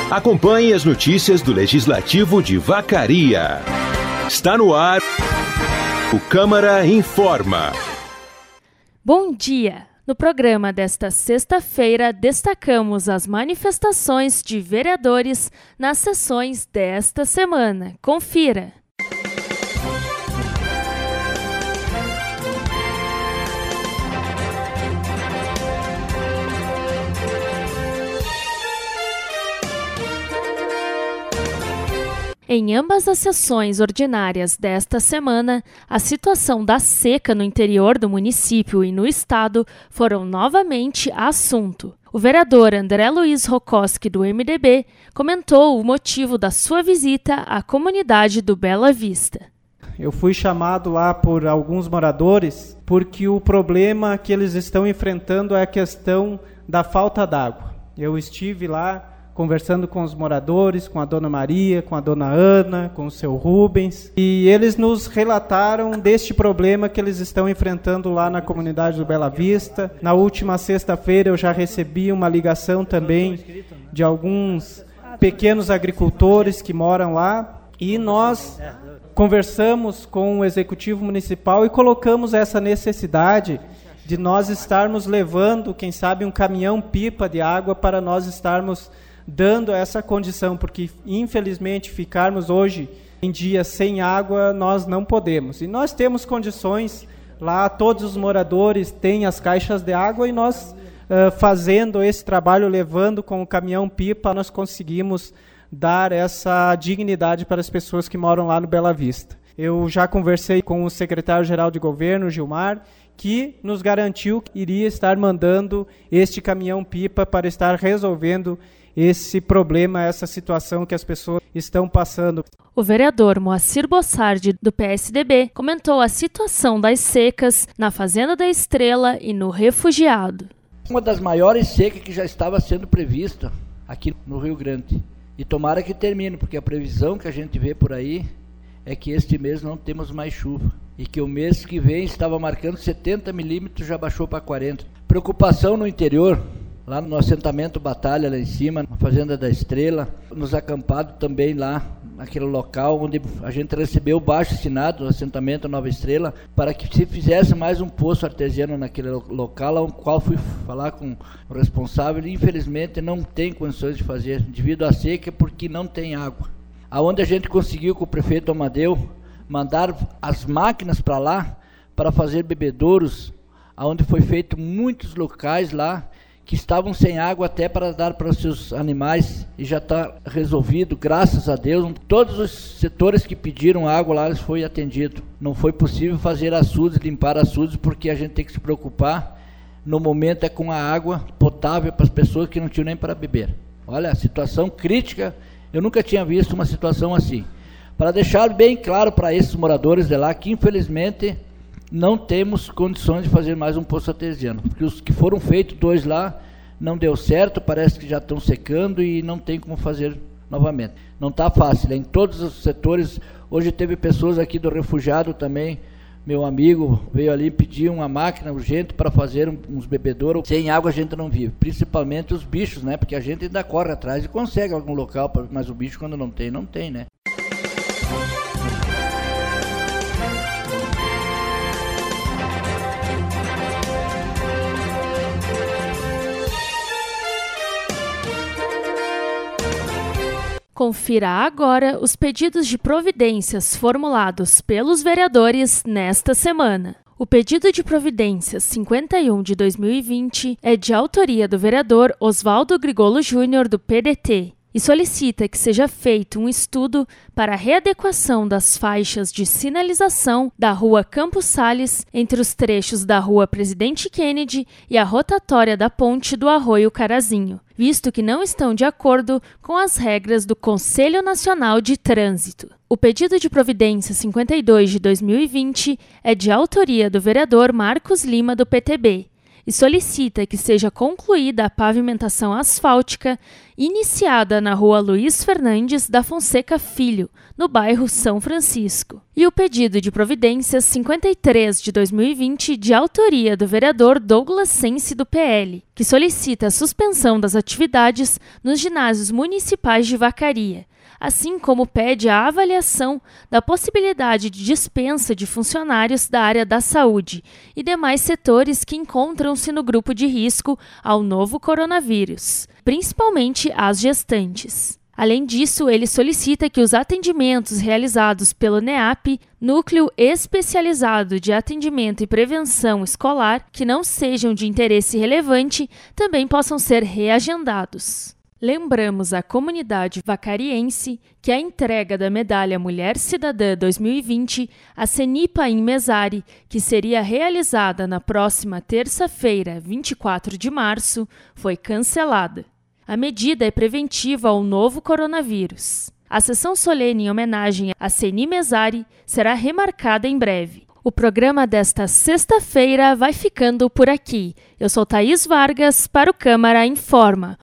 Acompanhe as notícias do Legislativo de Vacaria. Está no ar o Câmara Informa. Bom dia! No programa desta sexta-feira, destacamos as manifestações de vereadores nas sessões desta semana. Confira! Em ambas as sessões ordinárias desta semana, a situação da seca no interior do município e no estado foram novamente assunto. O vereador André Luiz Rokoski, do MDB, comentou o motivo da sua visita à comunidade do Bela Vista. Eu fui chamado lá por alguns moradores porque o problema que eles estão enfrentando é a questão da falta d'água. Eu estive lá conversando com os moradores, com a dona Maria, com a dona Ana, com o seu Rubens, e eles nos relataram deste problema que eles estão enfrentando lá na comunidade do Bela Vista. Na última sexta-feira eu já recebi uma ligação também de alguns pequenos agricultores que moram lá, e nós conversamos com o Executivo Municipal e colocamos essa necessidade de nós estarmos levando, quem sabe, um caminhão-pipa de água para nós estarmos dando essa condição, porque infelizmente ficarmos hoje em dia sem água nós não podemos. E nós temos condições lá, todos os moradores têm as caixas de água e nós fazendo esse trabalho, levando com o caminhão-pipa, nós conseguimos dar essa dignidade para as pessoas que moram lá no Bela Vista. Eu já conversei com o secretário-geral de governo, Gilmar, que nos garantiu que iria estar mandando este caminhão-pipa para estar resolvendo esse problema, essa situação que as pessoas estão passando. O vereador Moacir Bossardi, do PSDB, comentou a situação das secas na Fazenda da Estrela e no Refugiado. Uma das maiores secas que já estava sendo prevista aqui no Rio Grande. E tomara que termine, porque a previsão que a gente vê por aí é que este mês não temos mais chuva. E que o mês que vem estava marcando 70 milímetros, já baixou para 40. Preocupação no interior, lá no assentamento Batalha, lá em cima, na Fazenda da Estrela, nos acampados também lá, naquele local onde a gente recebeu o baixo assinado do assentamento Nova Estrela, para que se fizesse mais um poço artesiano naquele local, ao qual fui falar com o responsável, e infelizmente não tem condições de fazer, devido à seca, porque não tem água. Aonde a gente conseguiu com o prefeito Amadeu mandar as máquinas para lá, para fazer bebedouros, aonde foi feito muitos locais lá, que estavam sem água até para dar para os seus animais, e já está resolvido, graças a Deus. Todos os setores que pediram água lá, eles foi atendido. Não foi possível fazer açudes, limpar açudes, porque a gente tem que se preocupar, no momento, é com a água potável para as pessoas que não tinham nem para beber. Olha, a situação crítica, eu nunca tinha visto uma situação assim. Para deixar bem claro para esses moradores de lá, que infelizmente não temos condições de fazer mais um poço artesiano, porque os que foram feitos 2 lá não deu certo, parece que já estão secando e não tem como fazer novamente. Não está fácil, em todos os setores. Hoje teve pessoas aqui do Refugiado também, meu amigo veio ali pedir uma máquina urgente para fazer uns bebedouros. Sem água a gente não vive, principalmente os bichos, né? Porque a gente ainda corre atrás e consegue algum local, mas o bicho quando não tem, né? Confira agora os pedidos de providências formulados pelos vereadores nesta semana. O pedido de providências 51 de 2020 é de autoria do vereador Oswaldo Grigolo Júnior, do PDT, e solicita que seja feito um estudo para a readequação das faixas de sinalização da Rua Campos Sales entre os trechos da Rua Presidente Kennedy e a rotatória da ponte do Arroio Carazinho, visto que não estão de acordo com as regras do Conselho Nacional de Trânsito. O pedido de providência 52 de 2020 é de autoria do vereador Marcos Lima, do PTB, e solicita que seja concluída a pavimentação asfáltica iniciada na rua Luiz Fernandes da Fonseca Filho, no bairro São Francisco. E o pedido de providências 53 de 2020, de autoria do vereador Douglas Sense, do PL, que solicita a suspensão das atividades nos ginásios municipais de Vacaria, assim como pede a avaliação da possibilidade de dispensa de funcionários da área da saúde e demais setores que encontram-se no grupo de risco ao novo coronavírus, principalmente as gestantes. Além disso, ele solicita que os atendimentos realizados pelo NEAP, Núcleo Especializado de Atendimento e Prevenção Escolar, que não sejam de interesse relevante, também possam ser reagendados. Lembramos à comunidade vacariense que a entrega da Medalha Mulher Cidadã 2020 à Cenipa Inmesari, que seria realizada na próxima terça-feira, 24 de março, foi cancelada. A medida é preventiva ao novo coronavírus. A sessão solene em homenagem a Ceni Mesari será remarcada em breve. O programa desta sexta-feira vai ficando por aqui. Eu sou Thaís Vargas para o Câmara Informa.